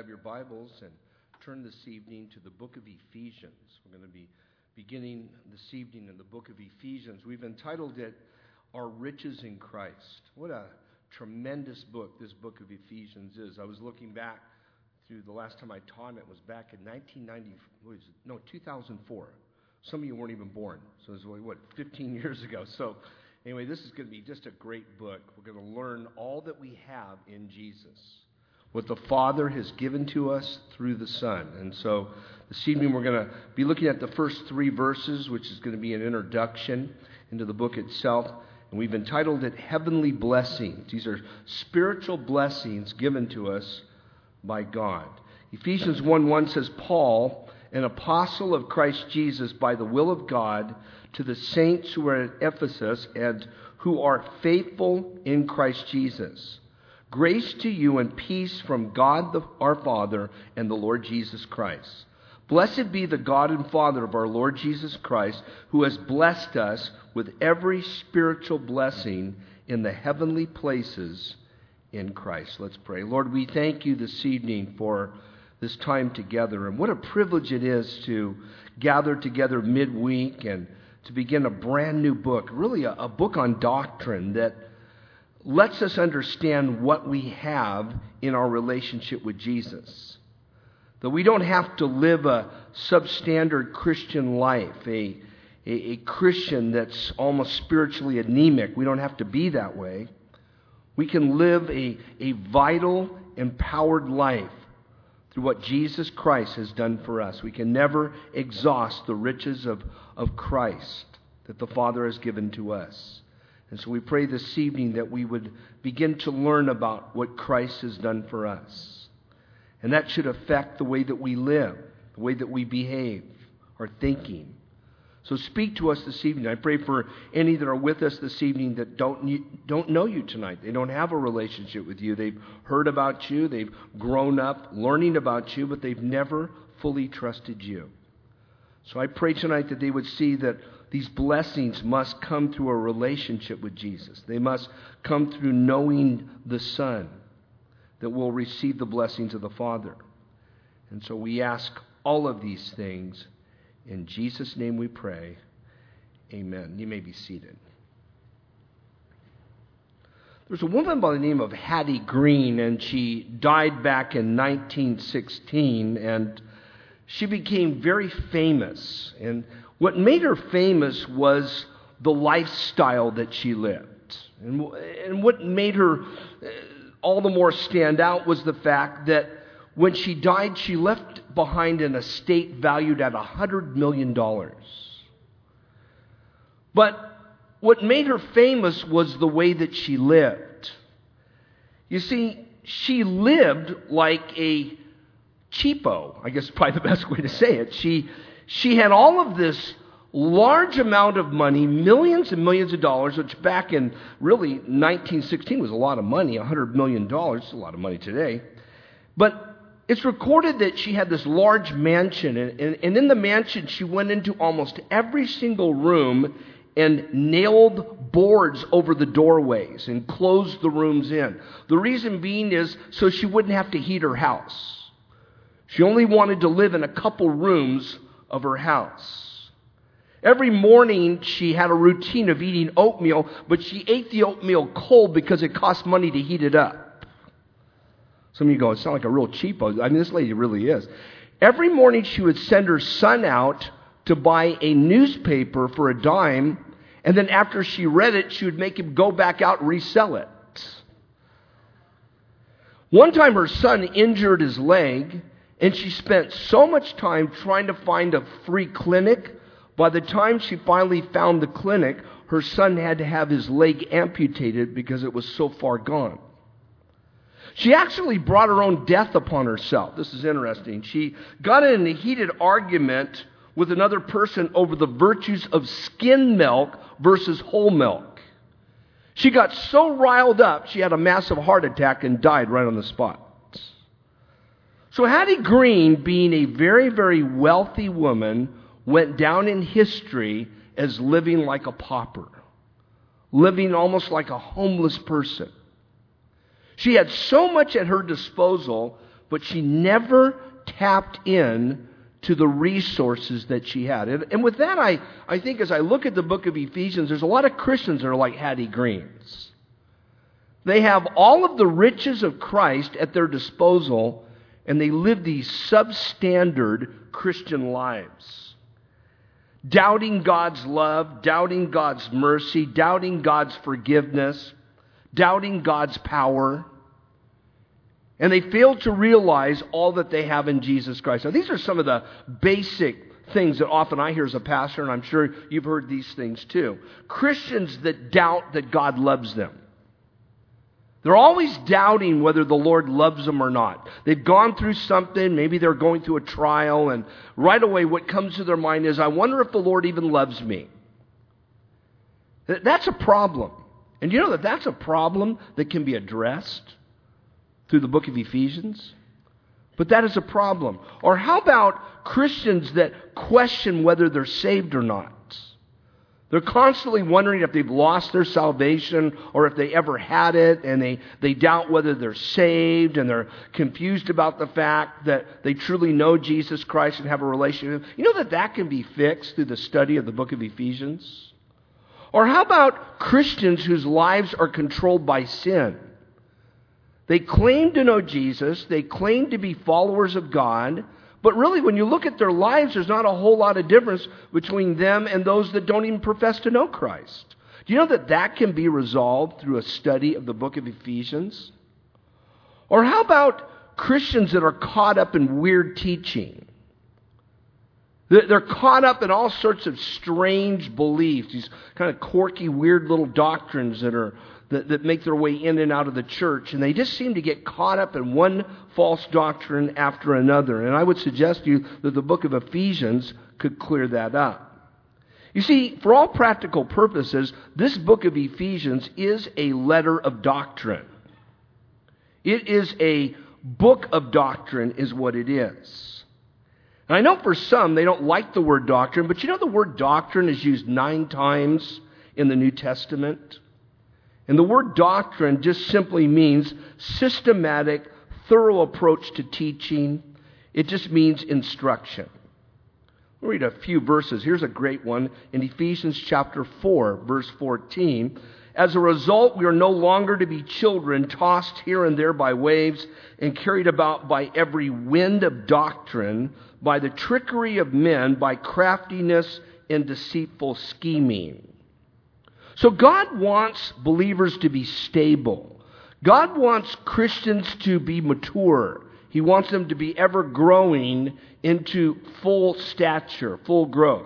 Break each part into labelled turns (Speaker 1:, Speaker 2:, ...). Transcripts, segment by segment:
Speaker 1: grab your Bibles and turn this evening to the book of Ephesians. We're going to be beginning this evening in the book of Ephesians. We've entitled it, Our Riches in Christ. What a tremendous book this book of Ephesians is. I was looking back through the last time I taught it was back in 2004. Some of you weren't even born, so it was, 15 years ago. So anyway, this is going to be just a great book. We're going to learn all that we have in Jesus, what the Father has given to us through the Son. And so this evening we're going to be looking at the first 3 verses, which is going to be an introduction into the book itself. And we've entitled it Heavenly Blessings. These are spiritual blessings given to us by God. Ephesians 1:1 says, Paul, an apostle of Christ Jesus by the will of God, to the saints who are at Ephesus and who are faithful in Christ Jesus. Grace to you and peace from God our Father and the Lord Jesus Christ. Blessed be the God and Father of our Lord Jesus Christ, who has blessed us with every spiritual blessing in the heavenly places in Christ. Let's pray. Lord, we thank you this evening for this time together. And what a privilege it is to gather together midweek and to begin a brand new book, really a book on doctrine that lets us understand what we have in our relationship with Jesus. That we don't have to live a substandard Christian life, a Christian that's almost spiritually anemic. We don't have to be that way. We can live a vital, empowered life through what Jesus Christ has done for us. We can never exhaust the riches of Christ that the Father has given to us. And so we pray this evening that we would begin to learn about what Christ has done for us. And that should affect the way that we live, the way that we behave, our thinking. So speak to us this evening. I pray for any that are with us this evening that don't know you tonight. They don't have a relationship with you. They've heard about you. They've grown up learning about you, but they've never fully trusted you. So I pray tonight that they would see that these blessings must come through a relationship with Jesus. They must come through knowing the Son, that will receive the blessings of the Father. And so we ask all of these things. In Jesus' name we pray. Amen. You may be seated. There's a woman by the name of Hattie Green, and she died back in 1916, and she became very famous. And what made her famous was the lifestyle that she lived. And what made her all the more stand out was the fact that when she died, she left behind an estate valued at $100 million. But what made her famous was the way that she lived. You see, she lived like a cheapo, I guess is probably the best way to say it. She had all of this large amount of money, millions and millions of dollars, which back in really 1916 was a lot of money, $100 million, it's a lot of money today. But it's recorded that she had this large mansion, and in the mansion she went into almost every single room and nailed boards over the doorways and closed the rooms in. The reason being is so she wouldn't have to heat her house. She only wanted to live in a couple rooms of her house. Every morning she had a routine of eating oatmeal, but she ate the oatmeal cold because it cost money to heat it up. Some of you go, it sounds like a real cheapo. I mean, this lady really is. Every morning she would send her son out to buy a newspaper for a dime, and then after she read it, she would make him go back out and resell it. One time her son injured his leg, and she spent so much time trying to find a free clinic. By the time she finally found the clinic, her son had to have his leg amputated because it was so far gone. She actually brought her own death upon herself. This is interesting. She got in a heated argument with another person over the virtues of skim milk versus whole milk. She got so riled up, she had a massive heart attack and died right on the spot. So Hattie Green, being a very, very wealthy woman, went down in history as living like a pauper, living almost like a homeless person. She had so much at her disposal, but she never tapped in to the resources that she had. And with that, I think as I look at the book of Ephesians, there's a lot of Christians that are like Hattie Greens. They have all of the riches of Christ at their disposal, and they live these substandard Christian lives. Doubting God's love, doubting God's mercy, doubting God's forgiveness, doubting God's power. And they fail to realize all that they have in Jesus Christ. Now, these are some of the basic things that often I hear as a pastor, and I'm sure you've heard these things too. Christians that doubt that God loves them. They're always doubting whether the Lord loves them or not. They've gone through something, maybe they're going through a trial, and right away what comes to their mind is, I wonder if the Lord even loves me. That's a problem. And you know that that's a problem that can be addressed through the book of Ephesians? But that is a problem. Or how about Christians that question whether they're saved or not? They're constantly wondering if they've lost their salvation or if they ever had it, and they doubt whether they're saved, and they're confused about the fact that they truly know Jesus Christ and have a relationship. You know that can be fixed through the study of the book of Ephesians? Or how about Christians whose lives are controlled by sin? They claim to know Jesus, they claim to be followers of God, but really when you look at their lives, there's not a whole lot of difference between them and those that don't even profess to know Christ. Do you know that can be resolved through a study of the book of Ephesians? Or how about Christians that are caught up in weird teaching? They're caught up in all sorts of strange beliefs, these kind of quirky, weird little doctrines that make their way in and out of the church, and they just seem to get caught up in one false doctrine after another. And I would suggest to you that the book of Ephesians could clear that up. You see, for all practical purposes, this book of Ephesians is a letter of doctrine. It is a book of doctrine is what it is. And I know for some, they don't like the word doctrine, but you know the word doctrine is used 9 times in the New Testament. And the word doctrine just simply means systematic, thorough approach to teaching. It just means instruction. We'll read a few verses. Here's a great one in Ephesians chapter 4, verse 14. As a result, we are no longer to be children tossed here and there by waves and carried about by every wind of doctrine, by the trickery of men, by craftiness and deceitful scheming. So God wants believers to be stable. God wants Christians to be mature. He wants them to be ever growing into full stature, full growth.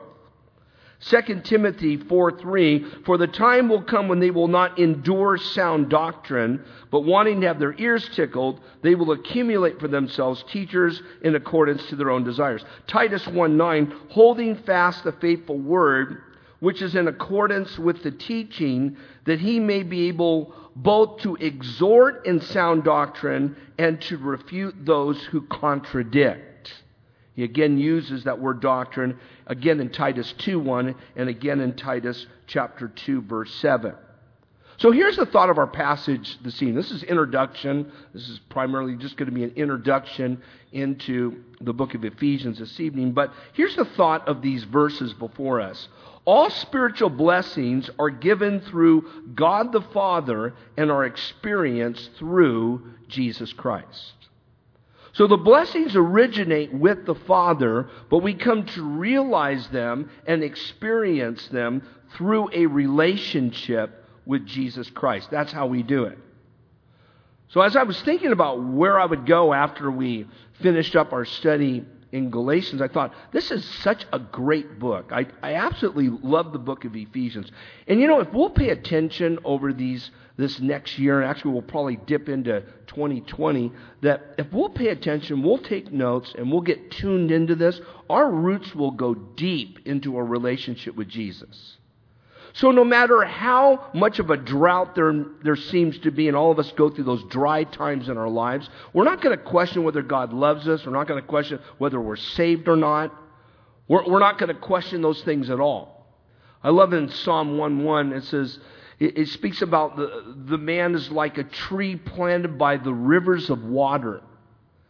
Speaker 1: 2 Timothy 4:3, for the time will come when they will not endure sound doctrine, but wanting to have their ears tickled, they will accumulate for themselves teachers in accordance to their own desires. Titus 1:9, holding fast the faithful word, which is in accordance with the teaching, that he may be able both to exhort in sound doctrine and to refute those who contradict. He again uses that word doctrine, again in Titus 2:1 and again in Titus chapter 2, verse 7. So here's the thought of our passage this evening. This is introduction. This is primarily just going to be an introduction into the book of Ephesians this evening. But here's the thought of these verses before us. All spiritual blessings are given through God the Father and are experienced through Jesus Christ. So the blessings originate with the Father, but we come to realize them and experience them through a relationship with Jesus Christ. That's how we do it. So as I was thinking about where I would go after we finished up our study in Galatians, I thought, this is such a great book. I absolutely love the book of Ephesians. And you know, if we'll pay attention over this next year, and actually we'll probably dip into 2020, that if we'll pay attention, we'll take notes, and we'll get tuned into this, our roots will go deep into our relationship with Jesus. So no matter how much of a drought there seems to be, and all of us go through those dry times in our lives, we're not going to question whether God loves us. We're not going to question whether we're saved or not. We're not going to question those things at all. I love in Psalm 1:1, it says, it speaks about the man is like a tree planted by the rivers of water,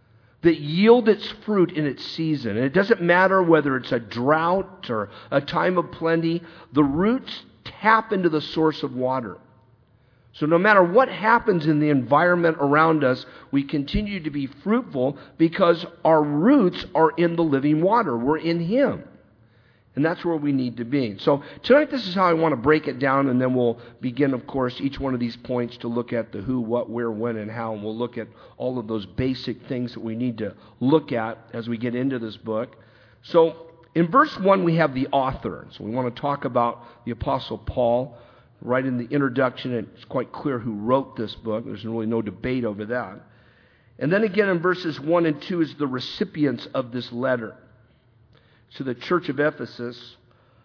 Speaker 1: that yield its fruit in its season. And it doesn't matter whether it's a drought or a time of plenty, the roots tap into the source of water. So no matter what happens in the environment around us, we continue to be fruitful because our roots are in the living water. We're in Him. And that's where we need to be. So tonight, this is how I want to break it down, and then we'll begin, of course, each one of these points to look at the who, what, where, when, and how. And we'll look at all of those basic things that we need to look at as we get into this book. So in verse 1, we have the author. So we want to talk about the Apostle Paul. Right in the introduction, it's quite clear who wrote this book. There's really no debate over that. And then again in verses 1 and 2 is the recipients of this letter to the church of Ephesus.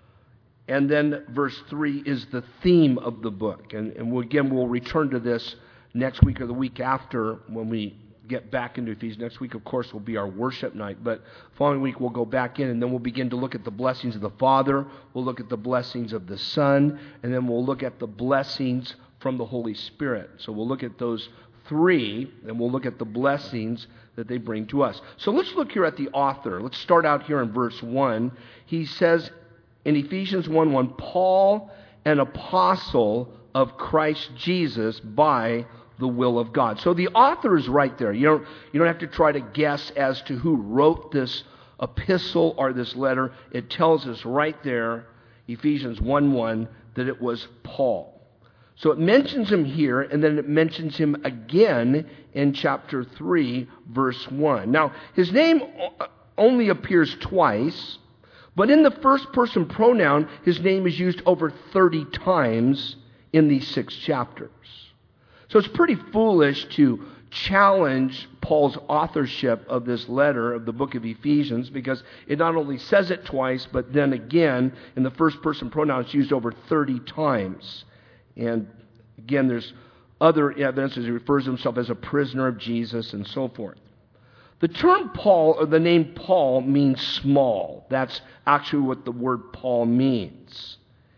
Speaker 1: And then verse 3 is the theme of the book. And we'll return to this next week or the week after when we get back into Ephesians. Next week, of course, will be our worship night. But following week, we'll go back in, and then we'll begin to look at the blessings of the Father. We'll look at the blessings of the Son. And then we'll look at the blessings from the Holy Spirit. So we'll look at those three, and we'll look at the blessings that they bring to us. So let's look here at the author. Let's start out here in verse 1. He says in Ephesians 1:1, Paul, an apostle of Christ Jesus by the will of God. So the author is right there. You don't have to try to guess as to who wrote this epistle or this letter. It tells us right there, Ephesians 1:1, that it was Paul. So it mentions him here, and then it mentions him again in chapter 3, verse 1. Now, his name only appears twice, but in the first person pronoun, his name is used over 30 times in these 6 chapters. So it's pretty foolish to challenge Paul's authorship of this letter of the book of Ephesians, because it not only says it twice, but then again, in the first person pronoun, it's used over 30 times. And again, there's other evidence as he refers to himself as a prisoner of Jesus and so forth. The term Paul, or the name Paul, means small. That's actually what the word Paul means.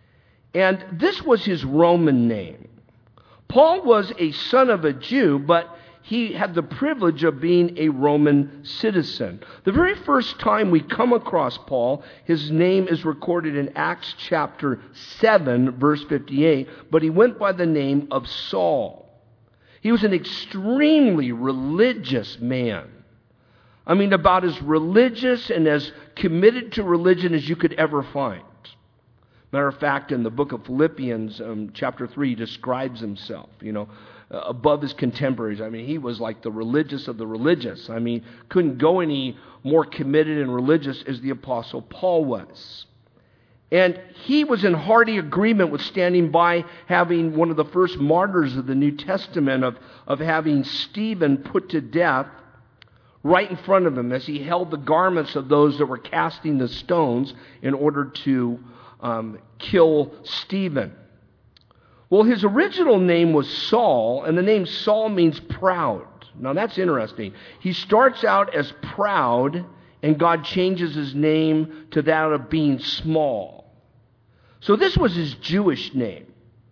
Speaker 1: And this was his Roman name. Paul was a son of a Jew, but he had the privilege of being a Roman citizen. The very first time we come across Paul, his name is recorded in Acts chapter 7, verse 58, but he went by the name of Saul. He was an extremely religious man. I mean, about as religious and as committed to religion as you could ever find. Matter of fact, in the book of Philippians, chapter 3, he describes himself, above his contemporaries. I mean, he was like the religious of the religious. I mean, couldn't go any more committed and religious as the Apostle Paul was. And he was in hearty agreement with standing by having one of the first martyrs of the New Testament, of having Stephen put to death right in front of him as he held the garments of those that were casting the stones in order to kill Stephen. Well, his original name was Saul, and the name Saul means proud. Now, that's interesting. He starts out as proud, and God changes his name to that of being small. So this was his Jewish name.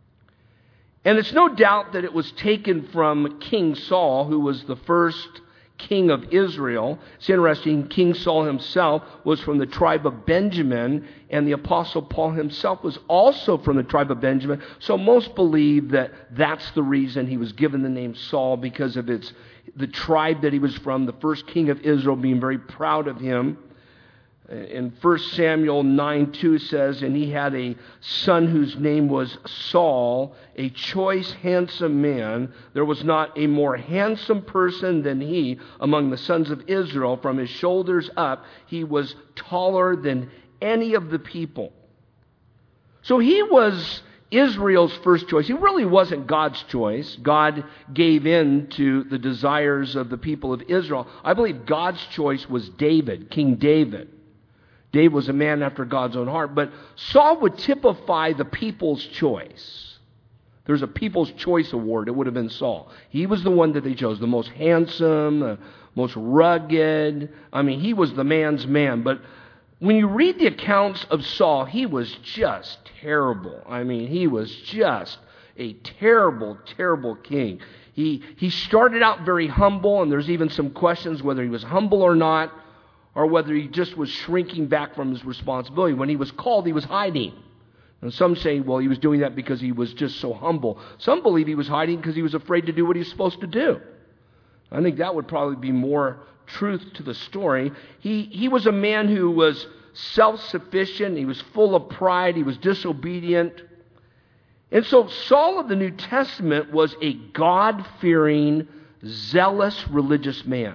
Speaker 1: And it's no doubt that it was taken from King Saul, who was the first king of Israel. It's interesting, King Saul himself was from the tribe of Benjamin, and the Apostle Paul himself was also from the tribe of Benjamin. So most believe that that's the reason he was given the name Saul, because of the tribe that he was from, the first king of Israel being very proud of him. In 1 Samuel 9:2 says, and he had a son whose name was Saul, a choice, handsome man. There was not a more handsome person than he among the sons of Israel. From his shoulders up, he was taller than any of the people. So he was Israel's first choice. He really wasn't God's choice. God gave in to the desires of the people of Israel. I believe God's choice was David, King David. David was a man after God's own heart, but Saul would typify the people's choice. There's a People's Choice Award. It would have been Saul. He was the one that they chose, the most handsome, most rugged. I mean, he was the man's man. But when you read the accounts of Saul, he was just terrible. I mean, he was just a terrible, terrible king. He started out very humble, and there's even some questions whether he was humble or not, or whether he just was shrinking back from his responsibility. When he was called, he was hiding. And some say, well, he was doing that because he was just so humble. Some believe he was hiding because he was afraid to do what he was supposed to do. I think that would probably be more truth to the story. He was a man who was self-sufficient. He was full of pride. He was disobedient. And so Saul of the New Testament was a God-fearing, zealous religious man.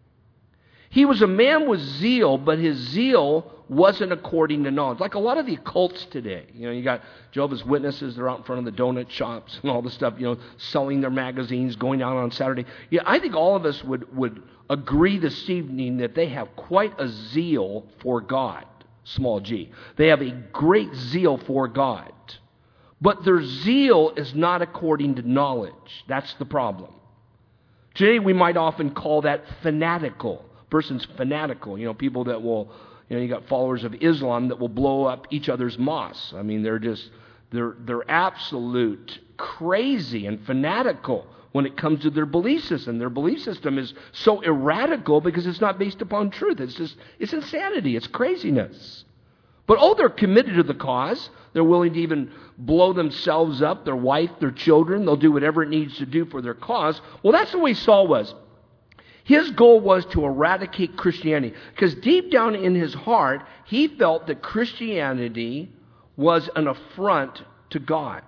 Speaker 1: He was a man with zeal, but his zeal wasn't according to knowledge. Like a lot of the occults today. You got Jehovah's Witnesses, they're out in front of the donut shops and all this stuff, selling their magazines, going out on Saturday. Yeah, I think all of us would agree this evening that they have quite a zeal for God, small g. They have a great zeal for God. But their zeal is not according to knowledge. That's the problem. Today we might often call that fanatical. Person's fanatical. People that will, you got followers of Islam that will blow up each other's mosques. I mean, they're absolute crazy and fanatical when it comes to their belief system. Their belief system is so erratical because it's not based upon truth. It's insanity. It's craziness. But they're committed to the cause. They're willing to even blow themselves up, their wife, their children. They'll do whatever it needs to do for their cause. Well, that's the way Saul was. His goal was to eradicate Christianity because deep down in his heart, he felt that Christianity was an affront to God.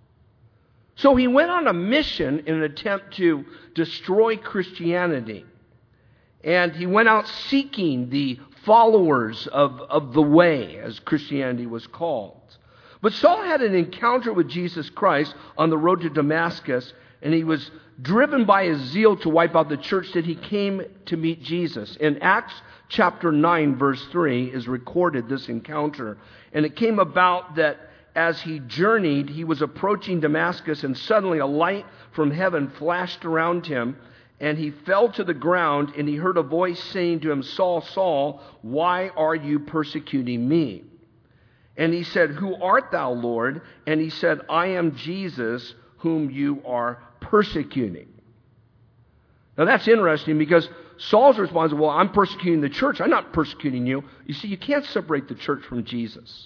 Speaker 1: So he went on a mission in an attempt to destroy Christianity. And he went out seeking the followers of the way, as Christianity was called. But Saul had an encounter with Jesus Christ on the road to Damascus, and he was driven by his zeal to wipe out the church that he came to meet Jesus. In Acts chapter 9, verse 3 is recorded this encounter. And it came about that as he journeyed, he was approaching Damascus, and suddenly a light from heaven flashed around him, and he fell to the ground, and he heard a voice saying to him, Saul, Saul, why are you persecuting me? And he said, who art thou, Lord? And he said, I am Jesus, whom you are persecuting. Now that's interesting because Saul's response is, well, I'm persecuting the church. I'm not persecuting you. You see, you can't separate the church from Jesus.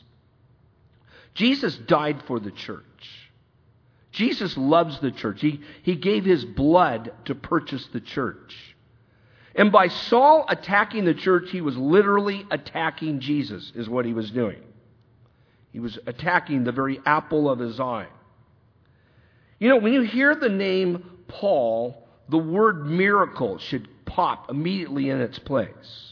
Speaker 1: Jesus died for the church. Jesus loves the church. He gave his blood to purchase the church. And by Saul attacking the church, he was literally attacking Jesus, is what he was doing. He was attacking the very apple of his eye. When you hear the name Paul, the word miracle should pop immediately in its place.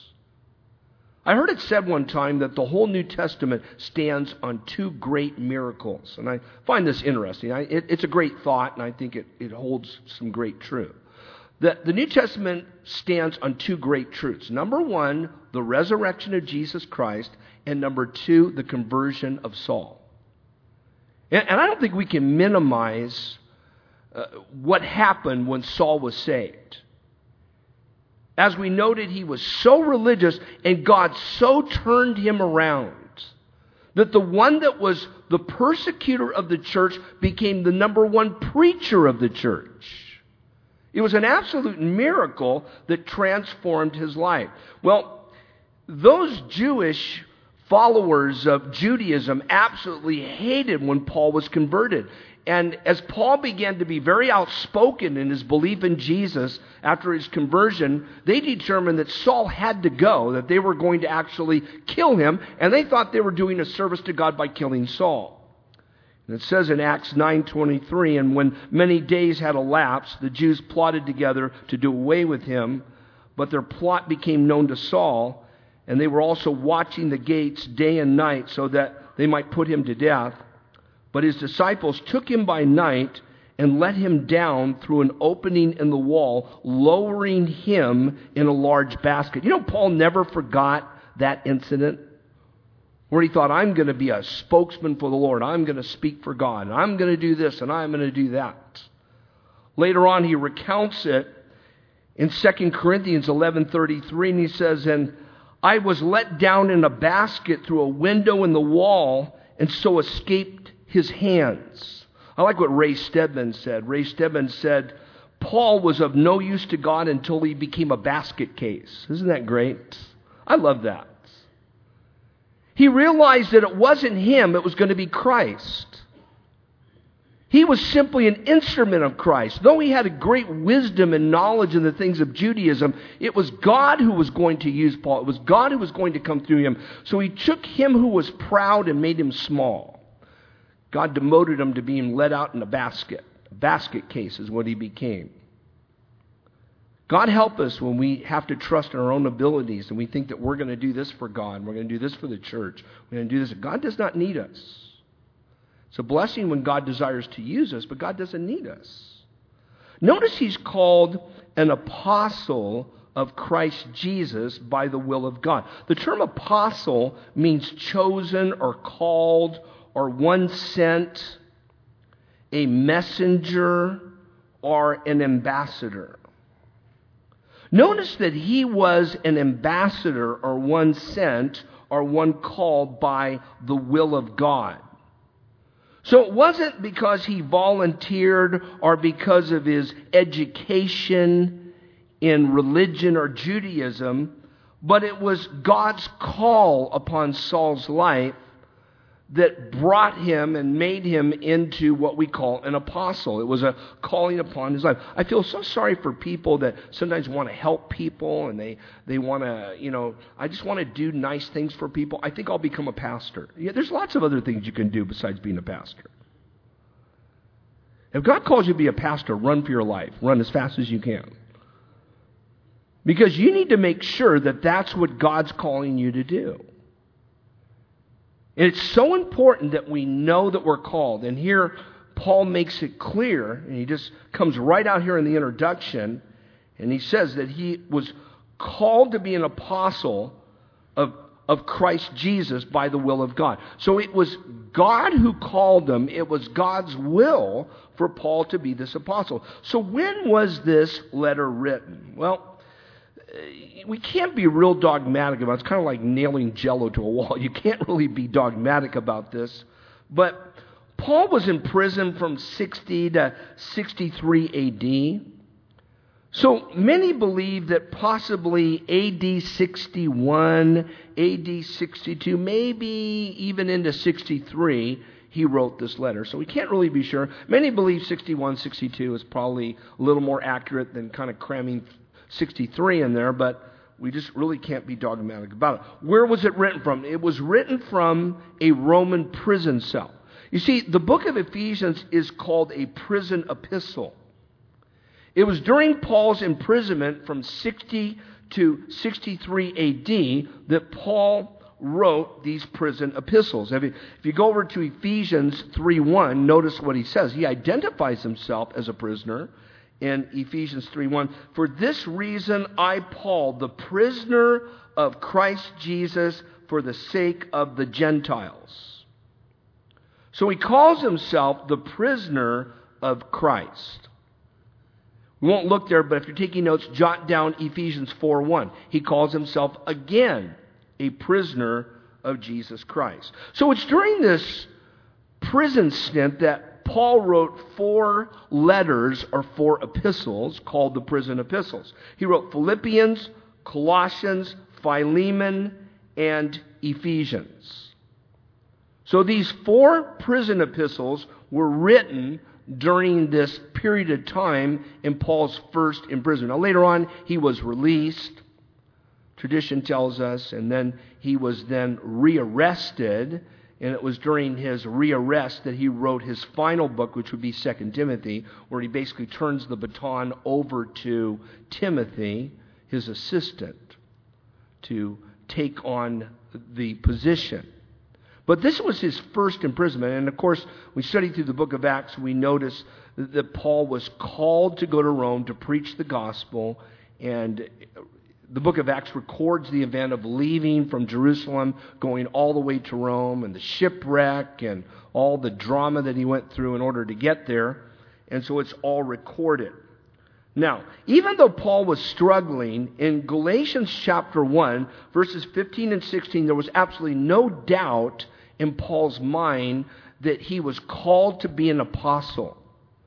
Speaker 1: I heard it said one time that the whole New Testament stands on two great miracles. And I find this interesting. It's a great thought, and I think it holds some great truth. The New Testament stands on two great truths. Number one, the resurrection of Jesus Christ, and number two, the conversion of Saul. And I don't think we can minimize what happened when Saul was saved. As we noted, he was so religious, and God so turned him around that the one that was the persecutor of the church became the number one preacher of the church. It was an absolute miracle that transformed his life. Well, those Jewish followers of Judaism absolutely hated when Paul was converted. And as Paul began to be very outspoken in his belief in Jesus after his conversion, they determined that Saul had to go, that they were going to actually kill him, and they thought they were doing a service to God by killing Saul. And it says in Acts 9:23, and when many days had elapsed, the Jews plotted together to do away with him, but their plot became known to Saul, and they were also watching the gates day and night so that they might put him to death. But his disciples took him by night and let him down through an opening in the wall, lowering him in a large basket. Paul never forgot that incident where he thought, I'm going to be a spokesman for the Lord. I'm going to speak for God. And I'm going to do this and I'm going to do that. Later on, he recounts it in 2 Corinthians 11:33, and he says, and I was let down in a basket through a window in the wall and so escaped his hands. I like what Ray Stedman said. Ray Stedman said, Paul was of no use to God until he became a basket case. Isn't that great? I love that. He realized that it wasn't him, it was going to be Christ. He was simply an instrument of Christ. Though he had a great wisdom and knowledge in the things of Judaism, it was God who was going to use Paul. It was God who was going to come through him. So he took him who was proud and made him small. God demoted him to being let out in a basket. A basket case is what he became. God help us when we have to trust in our own abilities and we think that we're going to do this for God, we're going to do this for the church, we're going to do this. God does not need us. It's a blessing when God desires to use us, but God doesn't need us. Notice he's called an apostle of Christ Jesus by the will of God. The term apostle means chosen or called or one sent, a messenger, or an ambassador. Notice that he was an ambassador or one sent or one called by the will of God. So it wasn't because he volunteered or because of his education in religion or Judaism, but it was God's call upon Saul's life that brought him and made him into what we call an apostle. It was a calling upon his life. I feel so sorry for people that sometimes want to help people and they want to, I just want to do nice things for people. I think I'll become a pastor. Yeah, there's lots of other things you can do besides being a pastor. If God calls you to be a pastor, run for your life. Run as fast as you can. Because you need to make sure that that's what God's calling you to do. And it's so important that we know that we're called. And here, Paul makes it clear, and he just comes right out here in the introduction, and he says that he was called to be an apostle of Christ Jesus by the will of God. So it was God who called him. It was God's will for Paul to be this apostle. So when was this letter written? Well, we can't be real dogmatic about it. It's kind of like nailing Jell-O to a wall. You can't really be dogmatic about this. But Paul was in prison from 60 to 63 AD. So many believe that possibly AD 61, AD 62, maybe even into 63, he wrote this letter. So we can't really be sure. Many believe 61, 62 is probably a little more accurate than kind of cramming 63 in there, but we just really can't be dogmatic about it. Where was it written from? It was written from a Roman prison cell. You see, the book of Ephesians is called a prison epistle. It was during Paul's imprisonment from 60 to 63 AD that Paul wrote these prison epistles. If you go over to Ephesians 3:1, notice what he says. He identifies himself as a prisoner. In Ephesians 3:1, for this reason I, Paul, the prisoner of Christ Jesus, for the sake of the Gentiles. So he calls himself the prisoner of Christ. We won't look there, but if you're taking notes, jot down Ephesians 4:1. He calls himself again a prisoner of Jesus Christ. So it's during this prison stint that Paul wrote 4 letters or 4 epistles called the prison epistles. He wrote Philippians, Colossians, Philemon, and Ephesians. So these 4 prison epistles were written during this period of time in Paul's first imprisonment. Now later on, he was released, tradition tells us, and then he was then rearrested. And it was during his rearrest that he wrote his final book, which would be 2 Timothy, where he basically turns the baton over to Timothy, his assistant, to take on the position. But this was his first imprisonment. And of course, we study through the book of Acts, we notice that Paul was called to go to Rome to preach the gospel. And the book of Acts records the event of leaving from Jerusalem, going all the way to Rome, and the shipwreck and all the drama that he went through in order to get there. And so it's all recorded. Now, even though Paul was struggling, in Galatians chapter 1, verses 15 and 16, there was absolutely no doubt in Paul's mind that he was called to be an apostle.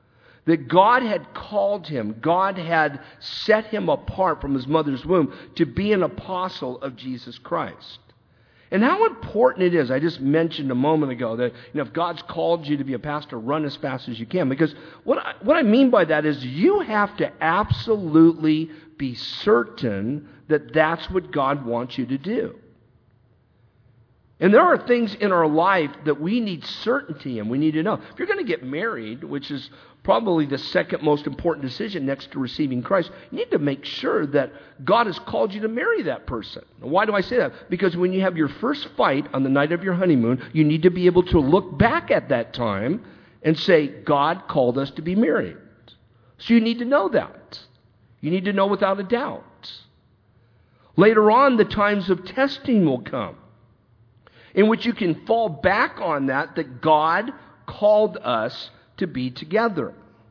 Speaker 1: That God had called him, God had set him apart from his mother's womb to be an apostle of Jesus Christ. And how important it is, I just mentioned a moment ago that if God's called you to be a pastor, run as fast as you can. Because what I mean by that is you have to absolutely be certain that that's what God wants you to do. And there are things in our life that we need certainty in. We need to know. If you're going to get married, which is probably the second most important decision next to receiving Christ, you need to make sure that God has called you to marry that person. Why do I say that? Because when you have your first fight on the night of your honeymoon, you need to be able to look back at that time and say, God called us to be married. So you need to know that. You need to know without a doubt. Later on, the times of testing will come, in which you can fall back on that God called us to be together.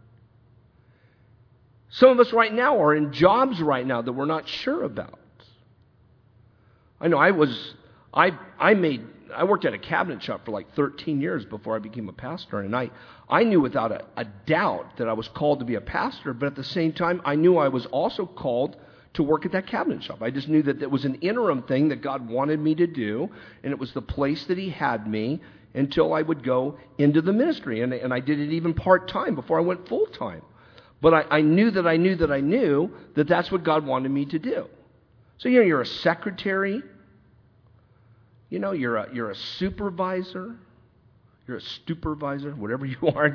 Speaker 1: Some of us right now are in jobs right now that we're not sure about. I know I worked at a cabinet shop for like 13 years before I became a pastor, and I knew without a doubt that I was called to be a pastor, but at the same time, I knew I was also called to work at that cabinet shop. I just knew that it was an interim thing that God wanted me to do, and it was the place that He had me until I would go into the ministry. And I did it even part-time before I went full-time. But I knew that that's what God wanted me to do. So, you're a secretary. You're a supervisor. You're a supervisor, whatever you are.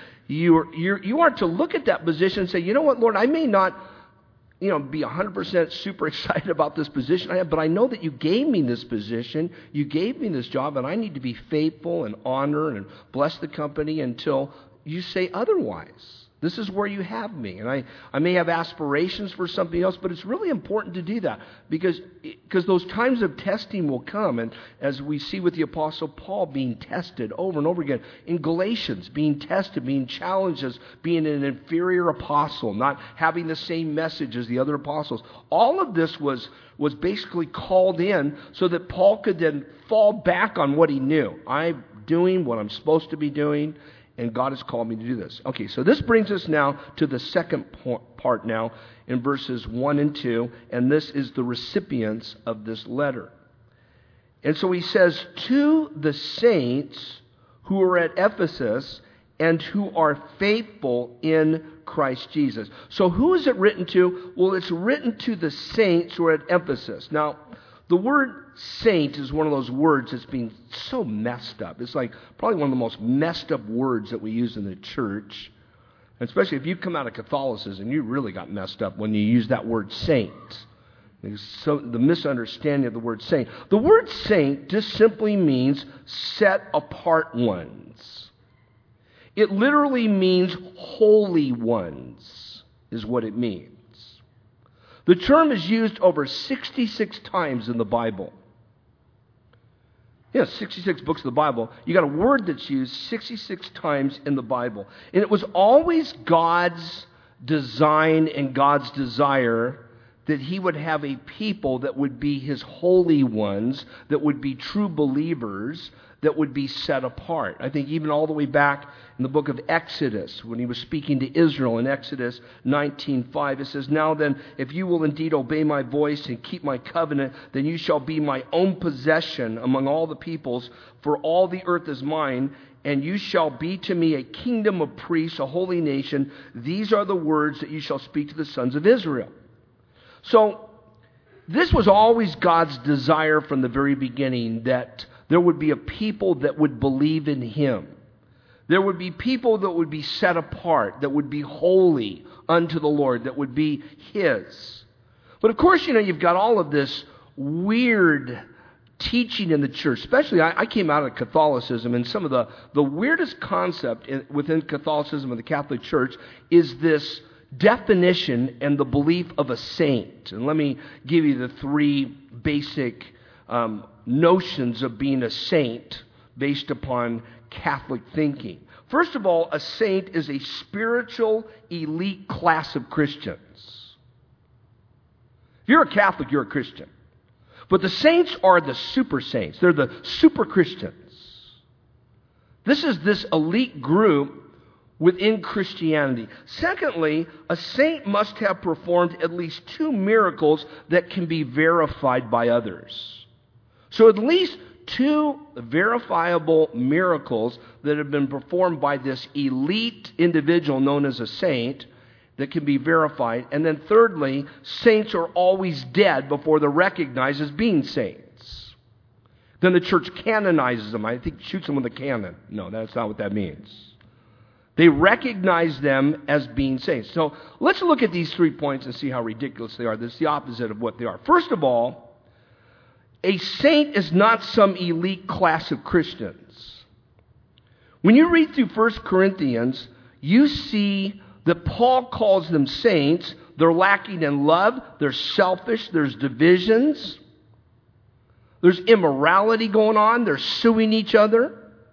Speaker 1: You are to look at that position and say, you know what, Lord, I may not be 100% super excited about this position I have, but I know that you gave me this position, you gave me this job, and I need to be faithful and honor and bless the company until you say otherwise. This is where you have me. And I may have aspirations for something else, but it's really important to do that because those times of testing will come. And as we see with the Apostle Paul being tested over and over again, in Galatians, being tested, being challenged as being an inferior apostle, not having the same message as the other apostles. All of this was basically called in so that Paul could then fall back on what he knew. I'm doing what I'm supposed to be doing, and God has called me to do this. Okay, so this brings us now to the second part now in verses 1 and 2, and this is the recipients of this letter. And so he says, to the saints who are at Ephesus and who are faithful in Christ Jesus. So who is it written to? Well, it's written to the saints who are at Ephesus. Now, the word saint is one of those words that's been so messed up. It's like probably one of the most messed up words that we use in the church. Especially if you come out of Catholicism, you really got messed up when you use that word saint. So the misunderstanding of the word saint. The word saint just simply means set apart ones. It literally means holy ones is what it means. The term is used over 66 times in the Bible. 66 books of the Bible. You got a word that's used 66 times in the Bible. And it was always God's design and God's desire that He would have a people that would be His holy ones, that would be true believers, that would be set apart. I think even all the way back in the book of Exodus, when He was speaking to Israel in Exodus 19:5, it says, now then, if you will indeed obey my voice and keep my covenant, then you shall be my own possession among all the peoples, for all the earth is mine, and you shall be to me a kingdom of priests, a holy nation. These are the words that you shall speak to the sons of Israel. So, this was always God's desire from the very beginning, that there would be a people that would believe in Him. There would be people that would be set apart, that would be holy unto the Lord, that would be His. But of course, you've got all of this weird teaching in the church. Especially, I came out of Catholicism, and some of the weirdest concept within Catholicism and the Catholic Church is this definition and the belief of a saint. And let me give you the three basic notions of being a saint based upon Catholic thinking. First of all, a saint is a spiritual elite class of Christians. If you're a Catholic, you're a Christian. But the saints are the super saints. They're the super Christians. This is this elite group within Christianity. Secondly, a saint must have performed at least 2 miracles that can be verified by others. So at least 2 verifiable miracles that have been performed by this elite individual known as a saint that can be verified. And then thirdly, saints are always dead before they're recognized as being saints. Then the church canonizes them. I think shoots them with a cannon. No, that's not what that means. They recognize them as being saints. So let's look at these 3 points and see how ridiculous they are. This is the opposite of what they are. First of all, a saint is not some elite class of Christians. When you read through 1 Corinthians, you see that Paul calls them saints. They're lacking in love. They're selfish. There's divisions. There's immorality going on. They're suing each other.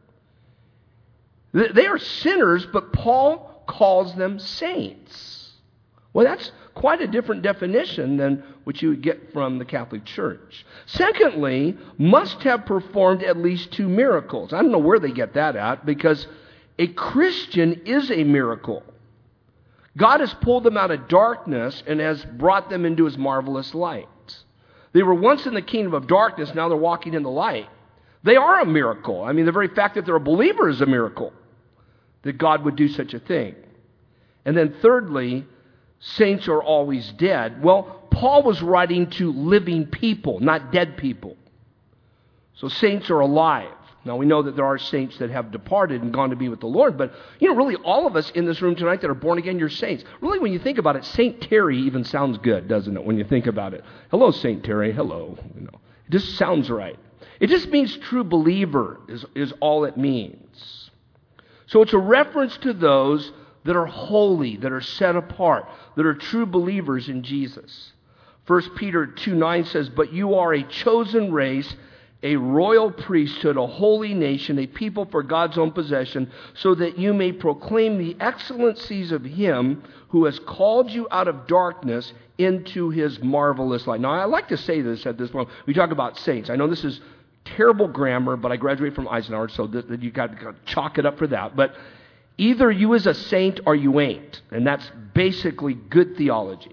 Speaker 1: They are sinners, but Paul calls them saints. Well, that's quite a different definition than what you would get from the Catholic Church. Secondly, must have performed at least 2 miracles. I don't know where they get that at, because a Christian is a miracle. God has pulled them out of darkness and has brought them into His marvelous light. They were once in the kingdom of darkness, now they're walking in the light. They are a miracle. I mean, the very fact that they're a believer is a miracle, that God would do such a thing. And then thirdly, saints are always dead. Well, Paul was writing to living people, not dead people. So saints are alive. Now, we know that there are saints that have departed and gone to be with the Lord, but, really all of us in this room tonight that are born again, you're saints. Really, when you think about it, Saint Terry even sounds good, doesn't it, when you think about it? Hello, Saint Terry, hello. It just sounds right. It just means true believer is all it means. So it's a reference to those that are holy, that are set apart, that are true believers in Jesus. 1 Peter 2:9 says, "But you are a chosen race, a royal priesthood, a holy nation, a people for God's own possession, so that you may proclaim the excellencies of Him who has called you out of darkness into His marvelous light." Now, I like to say this at this point. We talk about saints. I know this is terrible grammar, but I graduated from Eisenhower, so that you got to chalk it up for that. But either you is a saint or you ain't. And that's basically good theology.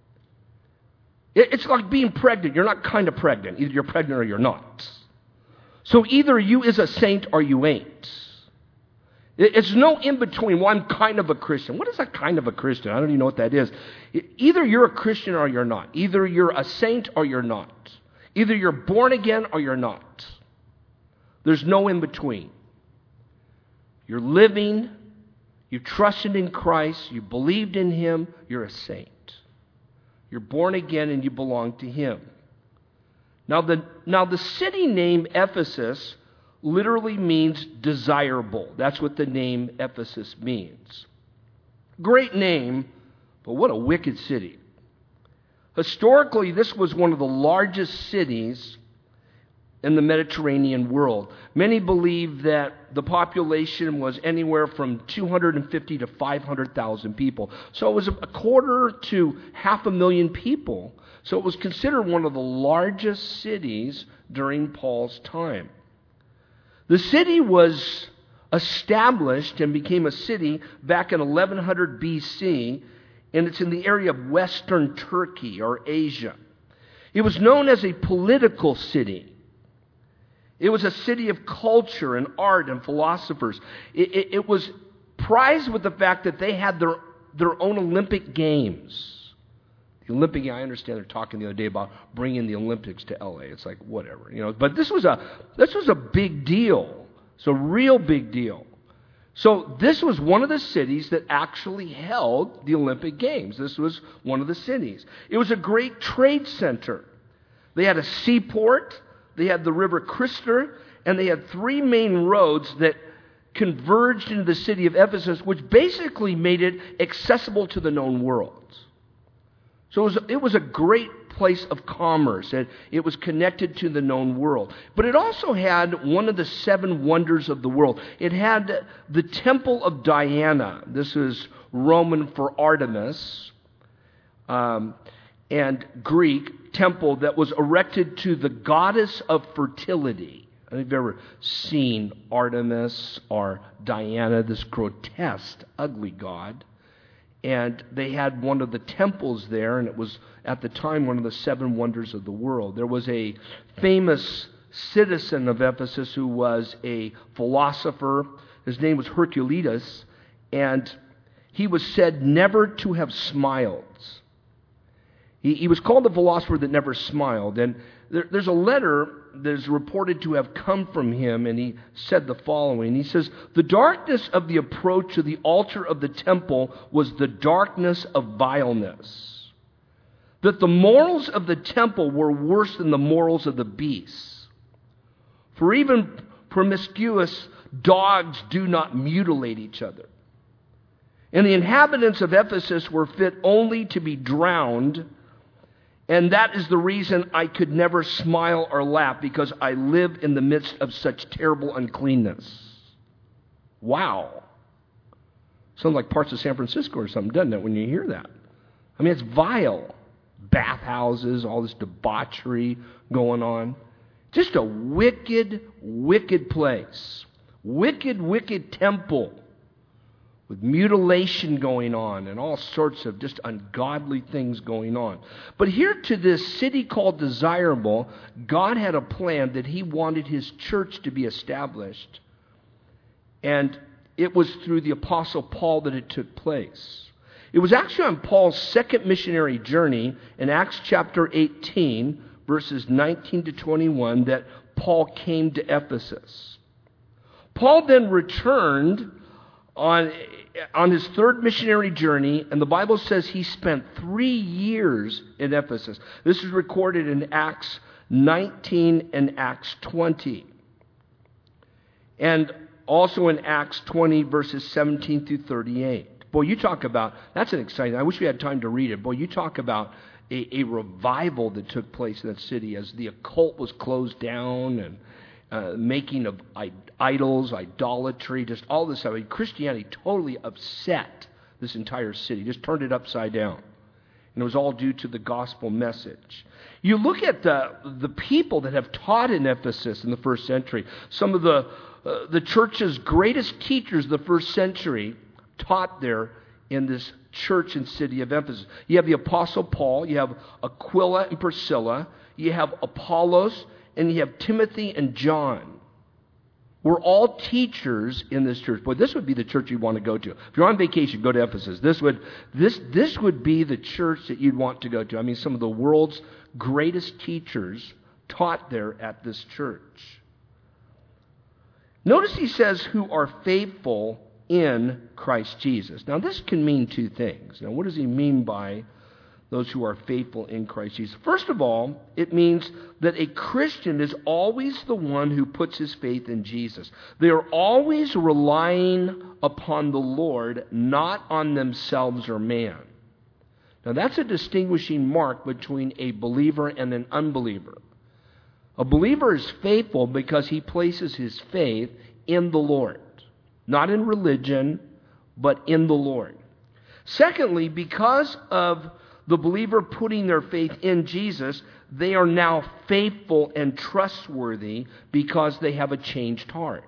Speaker 1: It's like being pregnant. You're not kind of pregnant. Either you're pregnant or you're not. So either you is a saint or you ain't. It's no in between. Well, I'm kind of a Christian. What is a kind of a Christian? I don't even know what that is. Either you're a Christian or you're not. Either you're a saint or you're not. Either you're born again or you're not. There's no in between. You're living, you trusted in Christ, you believed in Him, you're a saint. You're born again and you belong to Him. Now the city name Ephesus literally means desirable. That's what the name Ephesus means. Great name, but what a wicked city. Historically, this was one of the largest cities in the Mediterranean world. Many believe that the population was anywhere from 250 to 500,000 people. So it was a quarter to 500,000 people. So it was considered one of the largest cities during Paul's time. The city was established and became a city back in 1100 BC, and it's in the area of Western Turkey or Asia. It was known as a political city. It was a city of culture and art and philosophers. It was prized with the fact that they had their own Olympic Games. The Olympic, I understand they're talking the other day about bringing the Olympics to LA. It's like, whatever, But this was a big deal. It's a real big deal. So this was one of the cities that actually held the Olympic Games. This was one of the cities. It was a great trade center. They had a seaport, they had the river Krister, and they had 3 main roads that converged into the city of Ephesus, which basically made it accessible to the known world. So it was a great place of commerce. It was connected to the known world. But it also had one of the 7 wonders of the world. It had the Temple of Diana. This is Roman for Artemis, and Greek temple that was erected to the goddess of fertility. I don't know if you've ever seen Artemis or Diana, this grotesque, ugly god. And they had one of the temples there, and it was at the time one of the 7 wonders of the world. There was a famous citizen of Ephesus who was a philosopher. His name was Hercules, and he was said never to have smiled. He was called the philosopher that never smiled. And there's a letter that is reported to have come from him, and he said the following. He says, "The darkness of the approach to the altar of the temple was the darkness of vileness. That the morals of the temple were worse than the morals of the beasts. For even promiscuous dogs do not mutilate each other. And the inhabitants of Ephesus were fit only to be drowned. And that is the reason I could never smile or laugh, because I live in the midst of such terrible uncleanness." Wow. Sounds like parts of San Francisco or something, doesn't it, when you hear that? I mean, it's vile. Bathhouses, all this debauchery going on. Just a wicked, wicked place. Wicked, wicked temple with mutilation going on and all sorts of just ungodly things going on. But here to this city called Desirable, God had a plan that He wanted His church to be established. And it was through the Apostle Paul that it took place. It was actually on Paul's second missionary journey in Acts chapter 18, verses 19 to 21, that Paul came to Ephesus. Paul then returned on his third missionary journey, and the Bible says he spent 3 years in Ephesus. This is recorded in Acts 19 and Acts 20. And also in Acts 20, verses 17 through 38. Boy, you talk about, that's an exciting, I wish we had time to read it. Boy, you talk about a revival that took place in that city as the occult was closed down, and making of idols, idolatry, just all this stuff. I mean, Christianity totally upset this entire city, just turned it upside down. And it was all due to the gospel message. You look at the people that have taught in Ephesus in the first century. Some of the church's greatest teachers of the first century taught there in this church and city of Ephesus. You have the Apostle Paul, you have Aquila and Priscilla, you have Apollos, and you have Timothy and John. We're all teachers in this church. Boy, this would be the church you'd want to go to. If you're on vacation, go to Ephesus. This would be the church that you'd want to go to. I mean, some of the world's greatest teachers taught there at this church. Notice he says, who are faithful in Christ Jesus. Now, this can mean 2 things. Now, what does he mean by those who are faithful in Christ Jesus? First of all, it means that a Christian is always the one who puts his faith in Jesus. They are always relying upon the Lord, not on themselves or man. Now, that's a distinguishing mark between a believer and an unbeliever. A believer is faithful because he places his faith in the Lord. Not in religion, but in the Lord. Secondly, because of the believer putting their faith in Jesus, they are now faithful and trustworthy because they have a changed heart.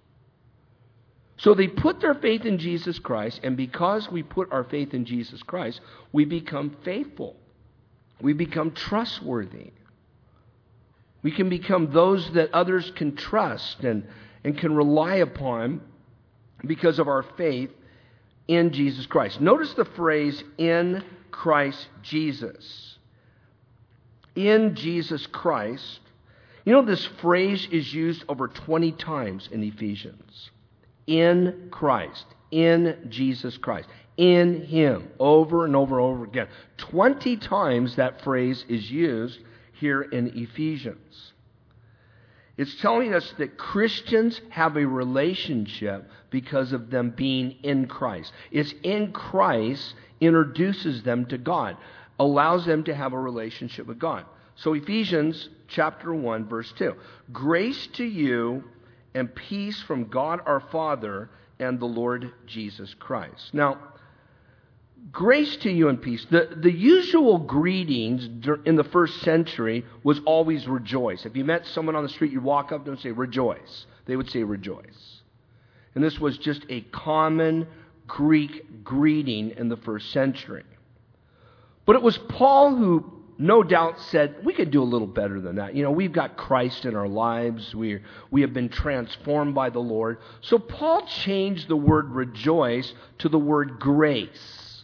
Speaker 1: So they put their faith in Jesus Christ, and because we put our faith in Jesus Christ, we become faithful. We become trustworthy. We can become those that others can trust and can rely upon because of our faith in Jesus Christ. Notice the phrase, in Christ Jesus. In Jesus Christ. You know, this phrase is used over 20 times in Ephesians. In Christ. In Jesus Christ. In Him. Over and over and over again. 20 times that phrase is used here in Ephesians. It's telling us that Christians have a relationship because of them being in Christ. It's in Christ introduces them to God, allows them to have a relationship with God. So Ephesians chapter 1, verse 2. Grace to you and peace from God our Father and the Lord Jesus Christ. Now, Grace to you and peace. The usual greetings in the first century was always rejoice. If you met someone on the street, you'd walk up to them and say, rejoice. They would say rejoice. And this was just a common Greek greeting in the first century. But it was Paul who no doubt said, we could do a little better than that. You know, we've got Christ in our lives. We have been transformed by the Lord. So Paul changed the word rejoice to the word grace.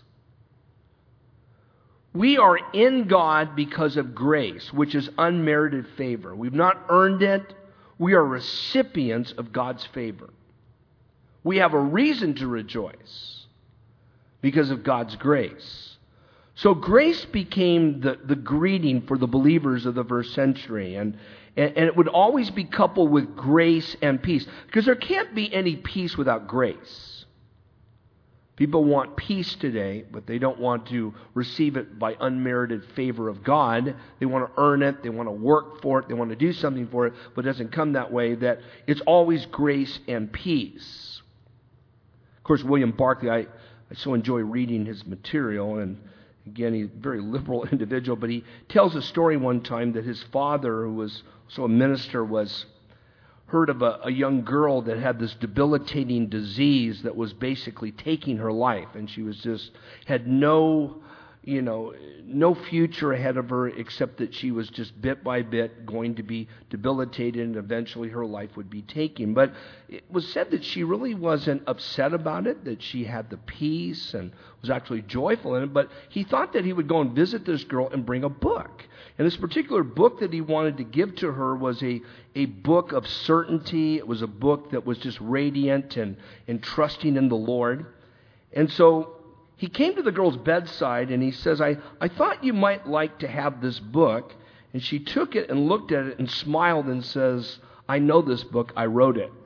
Speaker 1: We are in God because of grace, which is unmerited favor. We've not earned it. We are recipients of God's favor. We have a reason to rejoice because of God's grace. So grace became the greeting for the believers of the first century. And it would always be coupled with grace and peace. Because there can't be any peace without grace. People want peace today, but they don't want to receive it by unmerited favor of God. They want to earn it. They want to work for it. They want to do something for it, but it doesn't come that way. That it's always grace and peace. Of course, William Barclay, I so enjoy reading his material, and again, he's a very liberal individual, but he tells a story one time that his father, who was also a minister, was heard of a young girl that had this debilitating disease that was basically taking her life, and she was just had no future ahead of her except that she was just bit by bit going to be debilitated and eventually her life would be taken. But it was said that she really wasn't upset about it, that she had the peace and was actually joyful in it, but he thought that he would go and visit this girl and bring a book. And this particular book that he wanted to give to her was a book of certainty. It was a book that was just radiant and trusting in the Lord. And so he came to the girl's bedside and he says, I thought you might like to have this book. And she took it and looked at it and smiled and says, I know this book, I wrote it.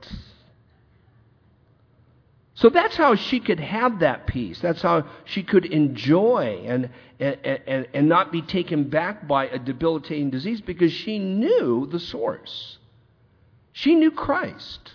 Speaker 1: So that's how she could have that peace. That's how she could enjoy and not be taken back by a debilitating disease, because she knew the source. She knew Christ.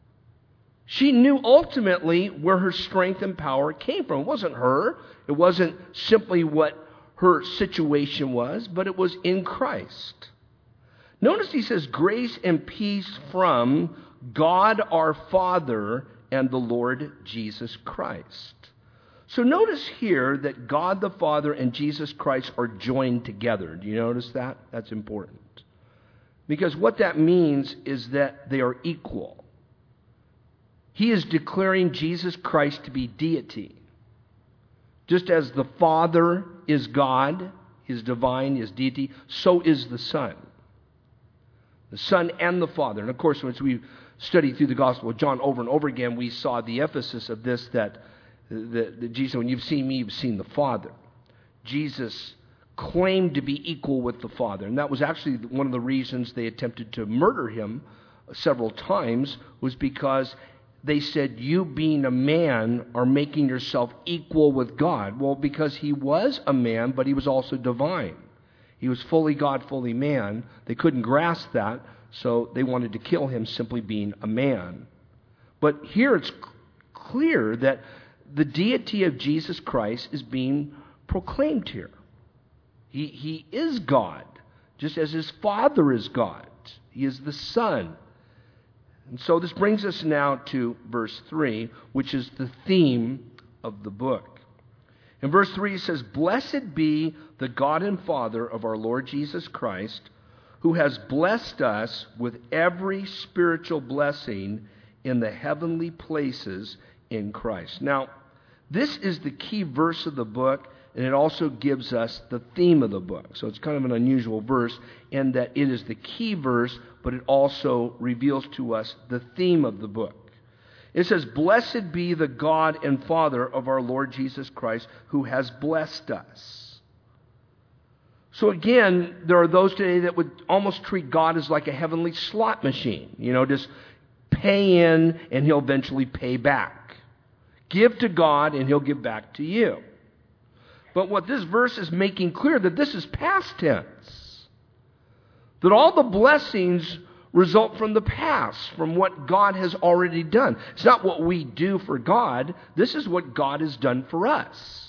Speaker 1: She knew ultimately where her strength and power came from. It wasn't her. It wasn't simply what her situation was, but it was in Christ. Notice he says, grace and peace from God our Father and the Lord Jesus Christ. So notice here that God the Father and Jesus Christ are joined together. Do you notice that? That's important. Because what that means is that they are equal. He is declaring Jesus Christ to be deity. Just as the Father is God, is divine, is deity, so is the Son. The Son and the Father. And of course, as we study through the Gospel of John over and over again, we saw the emphasis of this, that Jesus, when you've seen me, you've seen the Father. Jesus claimed to be equal with the Father. And that was actually one of the reasons they attempted to murder him several times, was because they said, you being a man are making yourself equal with God. Well, because he was a man, but he was also divine. He was fully God, fully man. They couldn't grasp that, so they wanted to kill him simply being a man. But here it's clear that the deity of Jesus Christ is being proclaimed here. He is God, just as his Father is God. He is the Son. And so this brings us now to verse 3, which is the theme of the book. In verse 3 it says, Blessed be the God and Father of our Lord Jesus Christ, who has blessed us with every spiritual blessing in the heavenly places in Christ. Now, this is the key verse of the book, and it also gives us the theme of the book. So it's kind of an unusual verse in that it is the key verse, but it also reveals to us the theme of the book. It says, Blessed be the God and Father of our Lord Jesus Christ, who has blessed us. So again, there are those today that would almost treat God as like a heavenly slot machine. You know, just pay in and he'll eventually pay back. Give to God and he'll give back to you. But what this verse is making clear, that this is past tense. That all the blessings result from the past, from what God has already done. It's not what we do for God. This is what God has done for us.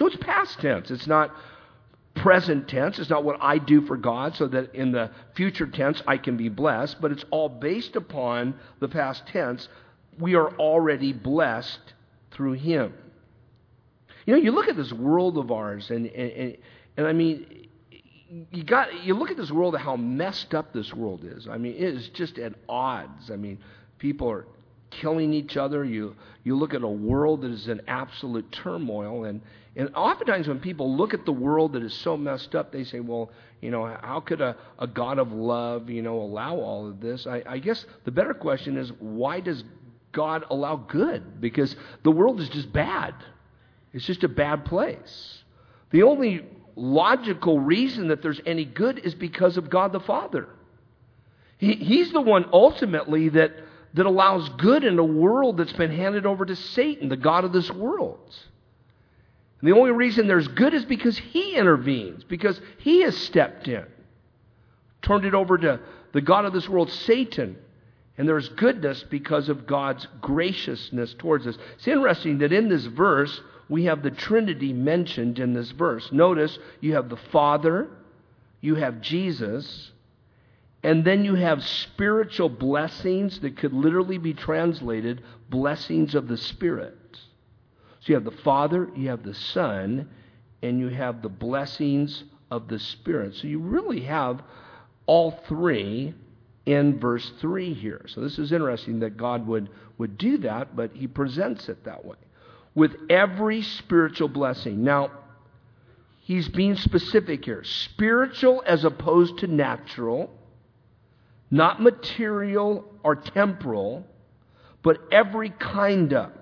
Speaker 1: So it's past tense. It's not present tense. It's not what I do for God so that in the future tense I can be blessed, but it's all based upon the past tense. We are already blessed through Him. You know, you look at this world of ours, and I mean, you look at this world and how messed up this world is. I mean, it is just at odds. I mean, people are killing each other. You look at a world that is in absolute turmoil, and oftentimes when people look at the world that is so messed up, they say, well, you know, how could a God of love, you know, allow all of this? I guess the better question is, why does God allow good? Because the world is just bad. It's just a bad place. The only logical reason that there's any good is because of God the Father. He's the one ultimately that allows good in a world that's been handed over to Satan, the god of this world. And the only reason there's good is because He intervenes, because He has stepped in, turned it over to the god of this world, Satan. And there's goodness because of God's graciousness towards us. It's interesting that in this verse, we have the Trinity mentioned in this verse. Notice you have the Father, you have Jesus, and then you have spiritual blessings that could literally be translated blessings of the Spirit. So you have the Father, you have the Son, and you have the blessings of the Spirit. So you really have all three in verse 3 here. So this is interesting that God would do that, but He presents it that way. With every spiritual blessing. Now, He's being specific here. Spiritual as opposed to natural. Not material or temporal, but every kind of.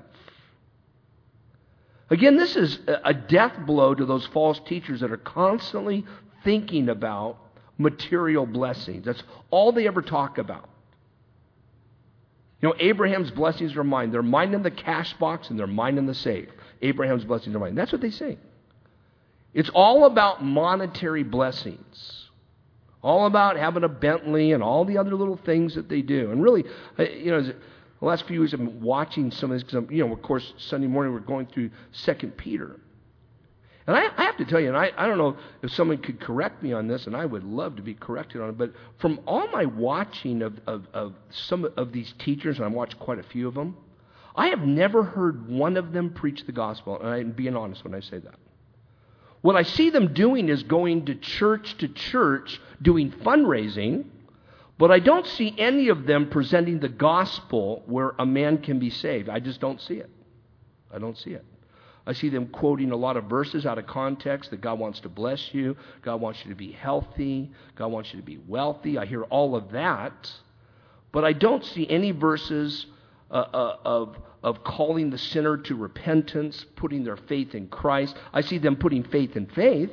Speaker 1: Again, this is a death blow to those false teachers that are constantly thinking about material blessings. That's all they ever talk about. You know, Abraham's blessings are mine. They're mine in the cash box and they're mine in the safe. Abraham's blessings are mine. That's what they say. It's all about monetary blessings. All about having a Bentley and all the other little things that they do. And really, you know, the last few weeks I've been watching some of this because, you know, of course, Sunday morning we're going through 2 Peter. And I have to tell you, and I don't know if someone could correct me on this, and I would love to be corrected on it, but from all my watching of some of these teachers, and I've watched quite a few of them, I have never heard one of them preach the gospel, and I'm being honest when I say that. What I see them doing is going to church doing fundraising, but I don't see any of them presenting the gospel where a man can be saved. I just don't see it. I don't see it. I see them quoting a lot of verses out of context that God wants to bless you, God wants you to be healthy, God wants you to be wealthy. I hear all of that, but I don't see any verses of calling the sinner to repentance, putting their faith in Christ. I see them putting faith in faith.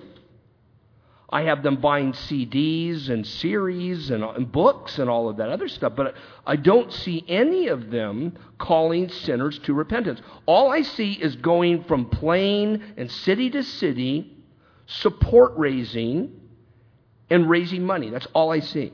Speaker 1: I have them buying CDs and series and books and all of that other stuff, but I don't see any of them calling sinners to repentance. All I see is going from plane and city to city, support raising, and raising money. That's all I see.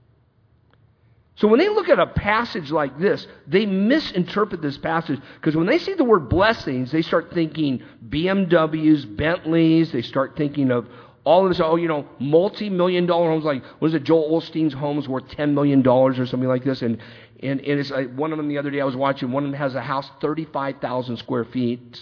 Speaker 1: So when they look at a passage like this, they misinterpret this passage because when they see the word blessings, they start thinking BMWs, Bentleys, they start thinking of all of this, multi-million-dollar homes, like, what is it, Joel Osteen's home's worth $10 million or something like this. And it's like one of them the other day I was watching, one of them has a house 35,000 square feet.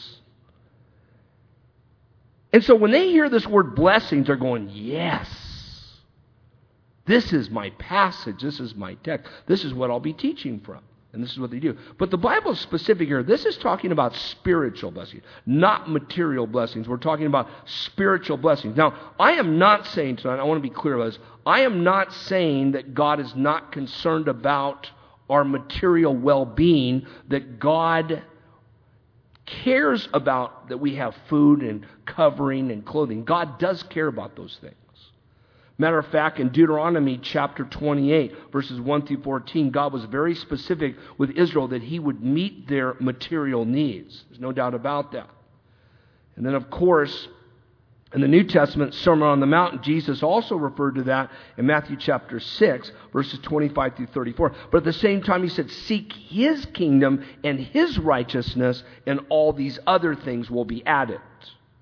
Speaker 1: And so when they hear this word blessings, they're going, yes, this is my passage, this is my text, this is what I'll be teaching from. And this is what they do. But the Bible is specific here. This is talking about spiritual blessings, not material blessings. We're talking about spiritual blessings. Now, I am not saying tonight, I want to be clear about this, I am not saying that God is not concerned about our material well-being, that God cares about that we have food and covering and clothing. God does care about those things. Matter of fact, in Deuteronomy chapter 28, verses 1 through 14, God was very specific with Israel that He would meet their material needs. There's no doubt about that. And then, of course, in the New Testament, Sermon on the Mount, Jesus also referred to that in Matthew chapter 6, verses 25 through 34. But at the same time, He said, seek His kingdom and His righteousness, and all these other things will be added.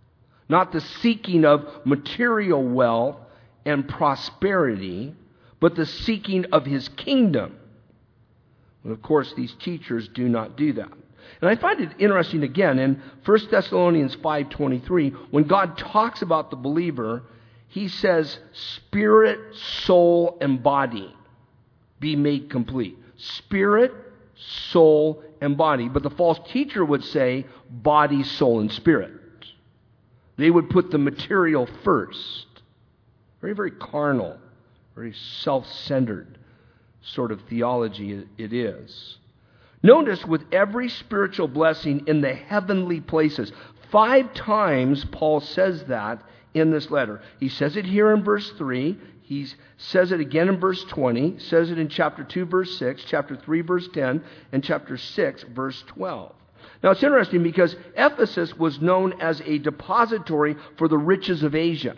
Speaker 1: not the seeking of material wealth and prosperity, but the seeking of His kingdom. And of course, these teachers do not do that. And I find it interesting again in 1 Thessalonians 5:23, when God talks about the believer, He says, spirit, soul, and body be made complete. Spirit, soul, and body. But the false teacher would say body, soul, and spirit. They would put the material first. Very, very carnal, very self-centered sort of theology it is. Notice with every spiritual blessing in the heavenly places, 5 times Paul says that in this letter. He says it here in verse 3. He says it again in verse 20. Says it in chapter 2, verse 6, chapter 3, verse 10, and chapter 6, verse 12. Now it's interesting because Ephesus was known as a depository for the riches of Asia.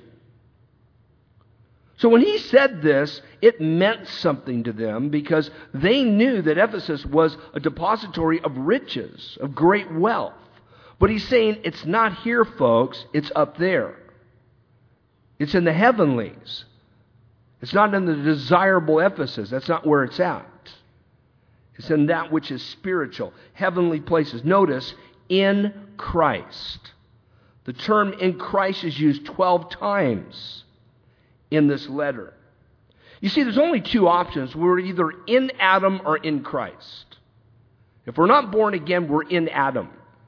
Speaker 1: So when he said this, it meant something to them because they knew that Ephesus was a depository of riches, of great wealth. But he's saying it's not here, folks, it's up there. It's in the heavenlies. It's not in the desirable Ephesus. That's not where it's at. It's in that which is spiritual, heavenly places. Notice, in Christ. The term in Christ is used 12 times in this letter. You see, there's only 2 options. We're either in Adam or in Christ. If we're not born again, we're in Adam.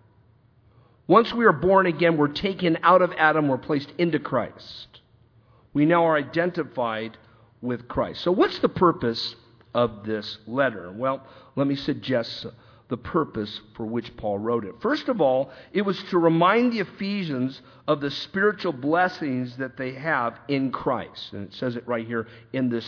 Speaker 1: Once we are born again, we're taken out of Adam, we're placed into Christ. We now are identified with Christ. So what's the purpose of this letter? Well, let me suggest the purpose for which Paul wrote it. First of all, it was to remind the Ephesians of the spiritual blessings that they have in Christ. And it says it right here in this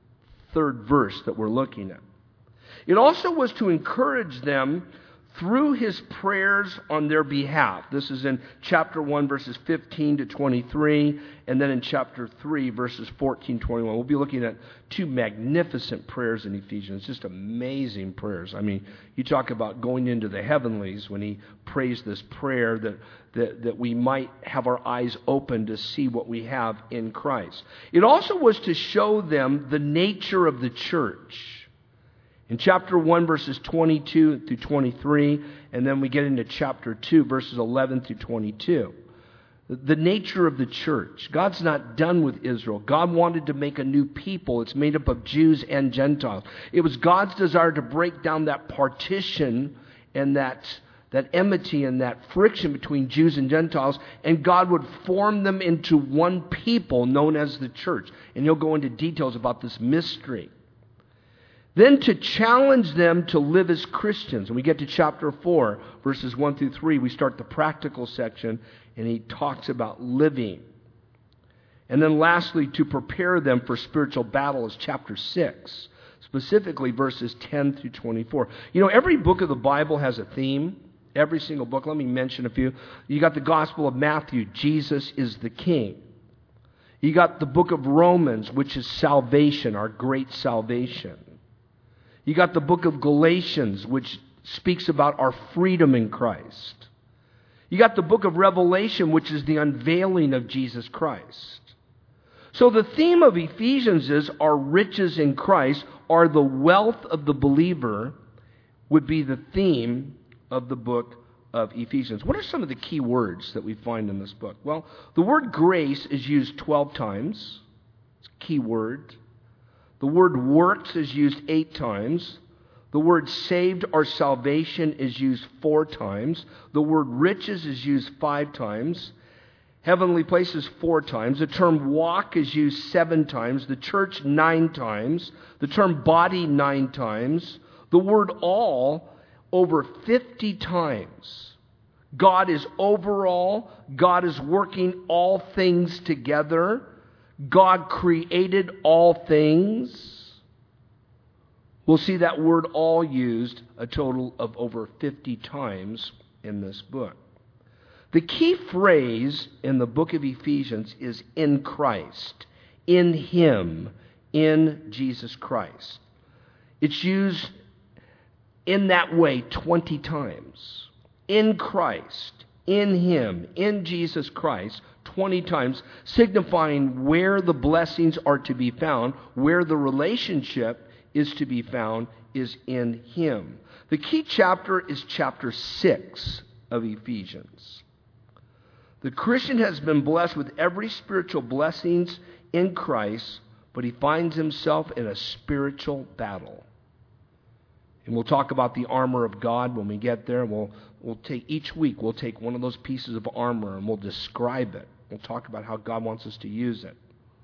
Speaker 1: 3rd verse that we're looking at. It also was to encourage them through his prayers on their behalf. This is in chapter 1, verses 15 to 23, and then in chapter 3, verses 14 to 21. We'll be looking at 2 magnificent prayers in Ephesians, just amazing prayers. I mean, you talk about going into the heavenlies when he prays this prayer that we might have our eyes open to see what we have in Christ. It also was to show them the nature of the church. In chapter 1, verses 22 through 23, and then we get into chapter 2, verses 11 through 22. The nature of the church. God's not done with Israel. God wanted to make a new people. It's made up of Jews and Gentiles. It was God's desire to break down that partition and that enmity and that friction between Jews and Gentiles, and God would form them into one people known as the church. And he'll go into details about this mystery. Then to challenge them to live as Christians. And we get to chapter 4, verses 1 through 3. We start the practical section, and he talks about living. And then lastly, to prepare them for spiritual battle is chapter 6, specifically verses 10 through 24. You know, every book of the Bible has a theme. Every single book. Let me mention a few. You got the Gospel of Matthew. Jesus is the King. You got the book of Romans, which is salvation, our great salvation. You got the book of Galatians, which speaks about our freedom in Christ. You got the book of Revelation, which is the unveiling of Jesus Christ. So the theme of Ephesians is our riches in Christ, or the wealth of the believer, would be the theme of the book of Ephesians. What are some of the key words that we find in this book? Well, the word grace is used 12 times. It's a key word. The word works is used 8 times. The word saved or salvation is used 4 times. The word riches is used 5 times. Heavenly places 4 times. The term walk is used 7 times. The church 9 times. The term body 9 times. The word all over 50 times. God is over all. God is working all things together. God created all things. We'll see that word all used a total of over 50 times in this book. The key phrase in the book of Ephesians is in Christ, in Him, in Jesus Christ. It's used in that way 20 times. In Christ, in Him, in Jesus Christ, 20 times, signifying where the blessings are to be found, where the relationship is to be found, is in Him. The key chapter is chapter 6 of Ephesians. The Christian has been blessed with every spiritual blessings in Christ, but he finds himself in a spiritual battle. And we'll talk about the armor of God when we get there. We'll take each week, we'll take one of those pieces of armor and we'll describe it. We'll talk about how God wants us to use it.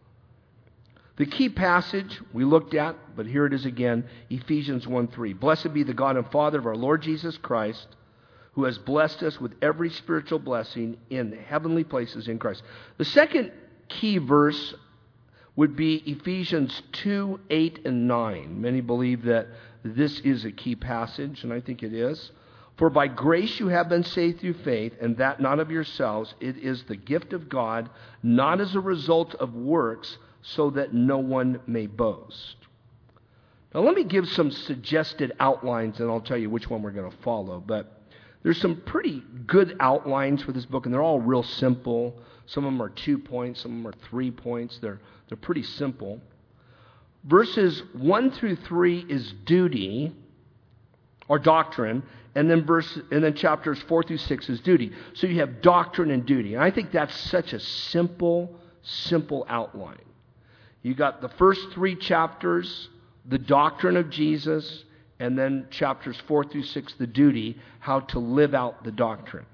Speaker 1: The key passage we looked at, but here it is again, Ephesians 1:3. Blessed be the God and Father of our Lord Jesus Christ, who has blessed us with every spiritual blessing in heavenly places in Christ. The second key verse would be Ephesians 2:8 and 9. Many believe that this is a key passage, and I think it is. For by grace you have been saved through faith, and that not of yourselves. It is the gift of God, not as a result of works, so that no one may boast. Now let me give some suggested outlines, and I'll tell you which one we're going to follow. But there's some pretty good outlines for this book, and they're all real simple. Some of them are 2 points, some of them are 3 points. They're pretty simple. Verses 1 through 3 is duty or doctrine, and then chapters 4 through 6 is duty. So you have doctrine and duty. And I think that's such a simple outline. You got the first 3 chapters, the doctrine of Jesus, and then chapters 4 through 6, the duty, how to live out the doctrine.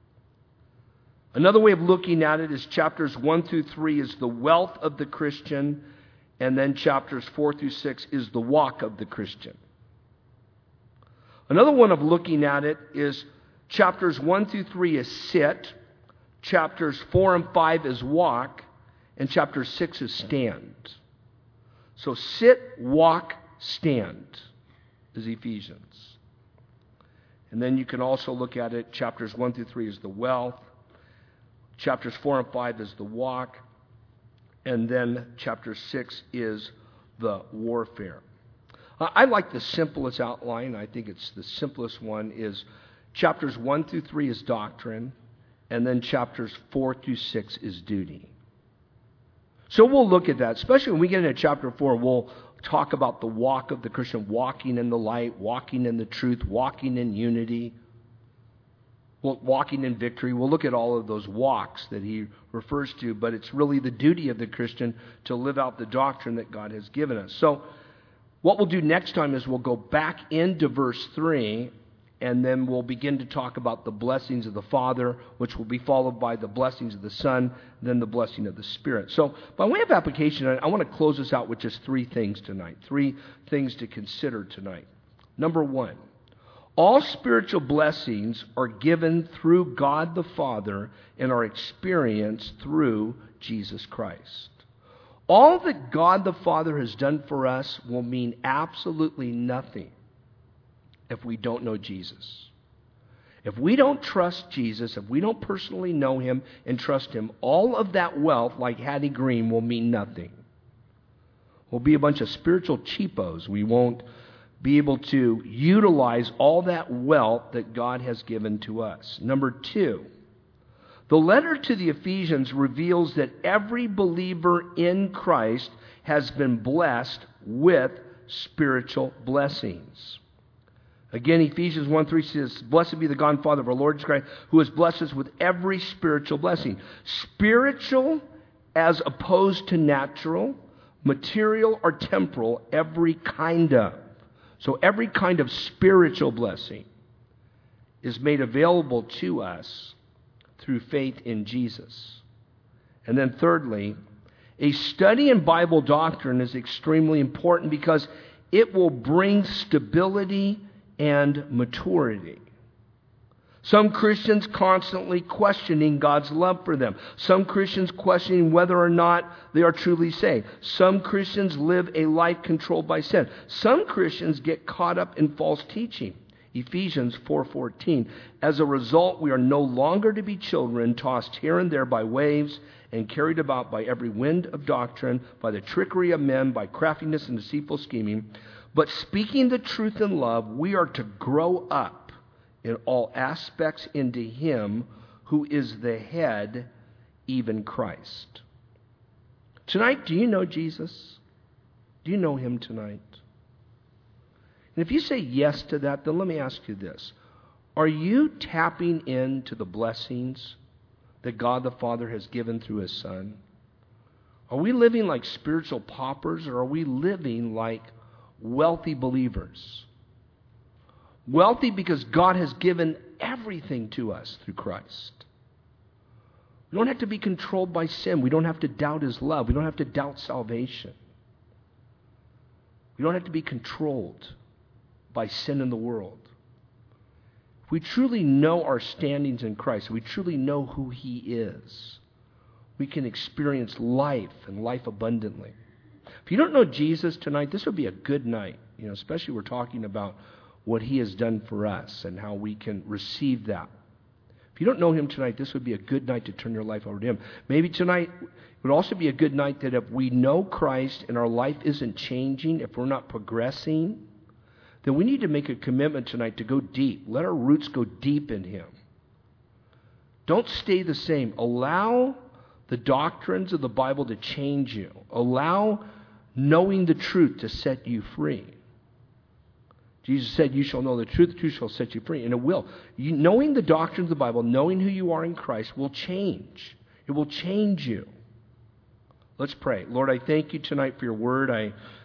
Speaker 1: Another way of looking at it is chapters 1 through 3 is the wealth of the Christian, and then chapters 4 through 6 is the walk of the Christian. Another one of looking at it is chapters 1 through 3 is sit, chapters 4 and 5 is walk, and chapter 6 is stand. So sit, walk, stand is Ephesians. And then you can also look at it, chapters 1 through 3 is the wealth, chapters 4 and 5 is the walk, and then chapter 6 is the warfare. I like the simplest outline. I think it's the simplest one is chapters 1 through 3 is doctrine, and then chapters 4 through 6 is duty. So we'll look at that, especially when we get into chapter 4, we'll talk about the walk of the Christian, walking in the light, walking in the truth, walking in unity, walking in victory. We'll look at all of those walks that he refers to, but it's really the duty of the Christian to live out the doctrine that God has given us. So what we'll do next time is we'll go back into verse 3, and then we'll begin to talk about the blessings of the Father, which will be followed by the blessings of the Son, then the blessing of the Spirit. So by way of application, I want to close this out with just 3 things tonight, 3 things to consider tonight. Number 1, all spiritual blessings are given through God the Father and are experienced through Jesus Christ. All that God the Father has done for us will mean absolutely nothing if we don't know Jesus. If we don't trust Jesus, if we don't personally know Him and trust Him, all of that wealth, like Hattie Green, will mean nothing. We'll be a bunch of spiritual cheapos. We won't be able to utilize all that wealth that God has given to us. Number 2, the letter to the Ephesians reveals that every believer in Christ has been blessed with spiritual blessings. Again, Ephesians 1:3 says, Blessed be the God and Father of our Lord Jesus Christ, who has blessed us with every spiritual blessing. Spiritual as opposed to natural, material or temporal, every kind of. So every kind of spiritual blessing is made available to us through faith in Jesus. And then thirdly, a study in Bible doctrine is extremely important because it will bring stability and maturity. Some Christians constantly questioning God's love for them. Some Christians questioning whether or not they are truly saved. Some Christians live a life controlled by sin. Some Christians get caught up in false teaching. Ephesians 4:14. As a result, we are no longer to be children tossed here and there by waves and carried about by every wind of doctrine, by the trickery of men, by craftiness and deceitful scheming. But speaking the truth in love, we are to grow up in all aspects into Him who is the head, even Christ. Tonight, do you know Jesus? Do you know him tonight? And if you say yes to that, then let me ask you this. Are you tapping into the blessings that God the Father has given through his Son? Are we living like spiritual paupers, or are we living like wealthy believers? Wealthy because God has given everything to us through Christ. We don't have to be controlled by sin. We don't have to doubt his love. We don't have to doubt salvation. We don't have to be controlled by sin in the world. If we truly know our standings in Christ, we truly know who he is, we can experience life and life abundantly. If you don't know Jesus tonight, this would be a good night. Especially we're talking about what he has done for us and how we can receive that. If you don't know him tonight, this would be a good night to turn your life over to him. Maybe tonight would also be a good night that if we know Christ and our life isn't changing, if we're not progressing, then we need to make a commitment tonight to go deep. Let our roots go deep in him. Don't stay the same. Allow the doctrines of the Bible to change you. Allow knowing the truth to set you free. Jesus said, you shall know the truth shall set you free. And it will. Knowing the doctrines of the Bible, knowing who you are in Christ will change. It will change you. Let's pray. Lord, I thank you tonight for your word. I